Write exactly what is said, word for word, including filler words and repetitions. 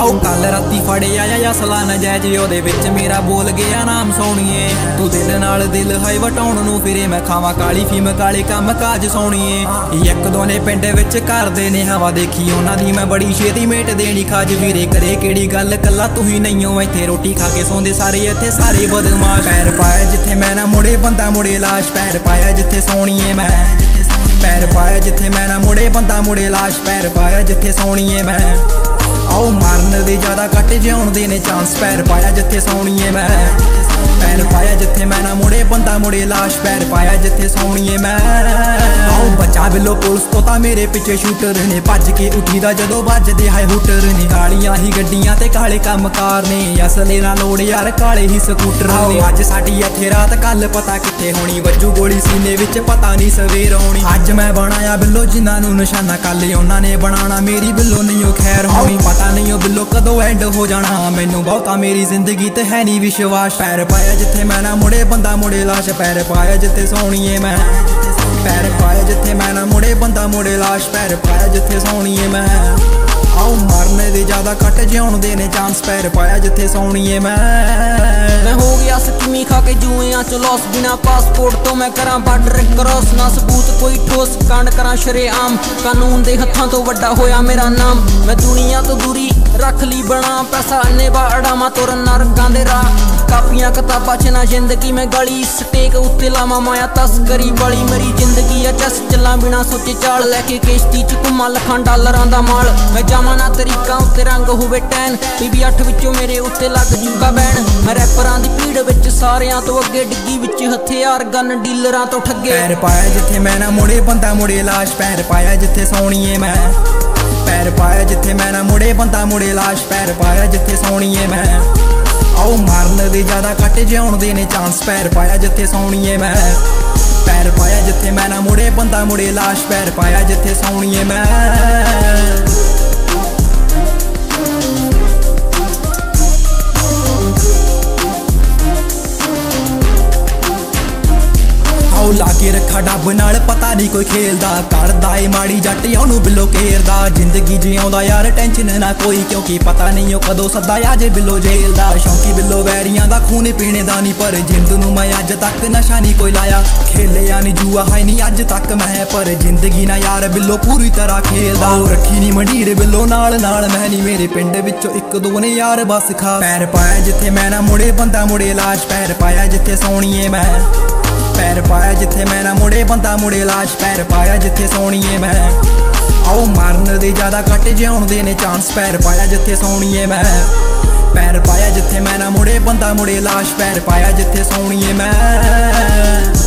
आओ कल राती फड़े आया असला नजैज ओहदे विच मेरा बोल गया नाम सोहणीए तू दिल नाल दिल है वटाउण नूं फिरे मैं खावां काली फीम काले काम काज सोहणीए एक दो ने पिंड विच करदे ने हवा देखी उन्हां दी मैं बड़ी छेती मेट देनी खाज वीरे करे केड़ी गल कल्ला तू ही नहीं हो इत्थे रोटी खा के सौंदे सारे इत्थे सारे बदमाश पैर पाया जिथे मैं ना मुड़े बंदा मुड़े लाश पैर पाया जिथे सोहणीए मैं पैर पाया जिथे मैं ना मुड़े बंदा मुड़े लाश पैर पाया जिथे सोहणीए मैं आओ मारन दे ज्यादा कट जिउण दे ने चांस पैर पाया जिथे सोहणीए मैं पैर पाया जिथे मैं ना मुड़े बंदा मुड़े लाश पैर पाया जिथे सोहणीए मैं आओ बचा बिलो पुलिस तो ता मेरे पिछे शूटर ने भज के उठीदा जदों वजदे हाय हूटर ने कालियां ही गड्डियां ते काले कमकार ने असले ना लोड़ यार काले ही स्कूटर ने अज साडी इत्थे रात कल पता किथे होनी वजू गोली सीने विच पता नहीं सवेर होनी अज मैं बनाया बिलो जिन्हां नूं निशाना कल उन्हां ने बनाना मेरी बिलो नहीं खैर होनी पता नहीं ओ बिलो कदों एंड हो जाना मैनू बहुता मेरी जिंदगी ते है नहीं विश्वास पैर पाया जिथे मैं ना मुड़े बंदा मुड़े लाश पैर पाया जिथे सोहणीए मैं पैर पाया जिथे मैं ना मुड़े बंदा मुड़े लाश पैर पाया जिथे सोहणीए मैं आओ मरने दे ज्यादा कट जिउण दे ने चांस पैर पाया जिथे सोहणीए मैं मैं हो गया सकीमी खा के जुएयां च लॉस बिना पासपोर्ट तो मैं करा बार्डर क्रॉस ना सबूत कोई ठोस कांड करा शरेआम कानून दे हत्थां तो वड्डा होया मेरा नाम मैं दुनिया तो दूरी रख ली बना पैसा अन्ने बाड़ामा तुरन नरकां दे राह कापियां किताबां च ना जिंदगी मैं गली स्टेक उत्ते लावां माया तस्करी बड़ी मेरी जिंदगी अ चस चलां बिना सोचे चाल लैके किश्ती च घुम्मां लखां डॉलरां दा माल मैं जावां ना तरीका उत्ते रंग होवे टैन बीबी अठ विचों मेरे उत्ते लग जूगा बैन मैं रैपरां दी भीड़ विच सारियां तो अगे डिग्गी विच हथियार गन डीलरां तो ठगे पैर पाया जिथे मैं ना मुड़े बंदा मुड़े लाश पैर पाया जिथे सोहणीए मैं पैर पाया जिथे मैं ना मुड़े बंदा मुड़े लाश पैर पाया जिथे सोहणीए मैं आओ मारन दे ज्यादा कट जिउण दे ने चांस पैर पाया जिथे सोहणीए मैं पैर पाया जिथे मैं ना मुड़े बंदा मुड़े लाश पैर पाया जिथे सोहणीए मैं लाके रखा डब नाल पता नहीं कोई खेलदा करदा ए माड़ी जट ओनू बिलो घेरदा जिंदगी जिउंदा यार टेंशन ना कोई क्योंकि पता नहीं ओ कदों सदा आजे बिलो जेल दा शौकी बिलो वैरियां दा खून पीने दा नहीं पर जिंद नूं मैं अज तक नशा नहीं कोई लाया खेलिया नहीं जुआ है नहीं अज तक मैं पर जिंदगी ना यार बिलो पूरी तरह खेलदा रखी नहीं मंडीर बिलो नाल नाल मैं नहीं मेरे पिंड विचों इक दो ने यार बस खा पैर पाया जिथे मैं ना मुड़े बंदा मुड़े लाश पैर पाया जिथे सोहणीए मैं पैर पाया जिथे मैं ना मुड़े बंदा मुड़े लाश पैर पाया जिथे सोहणीए मैं आओ मारन दे ज्यादा कट जिउण दे ने चांस पैर पाया जिथे सोहणीए मैं पैर पाया जिथे मैं ना मुड़े बंदा मुड़े लाश पैर पाया जिथे सोहणीए मैं।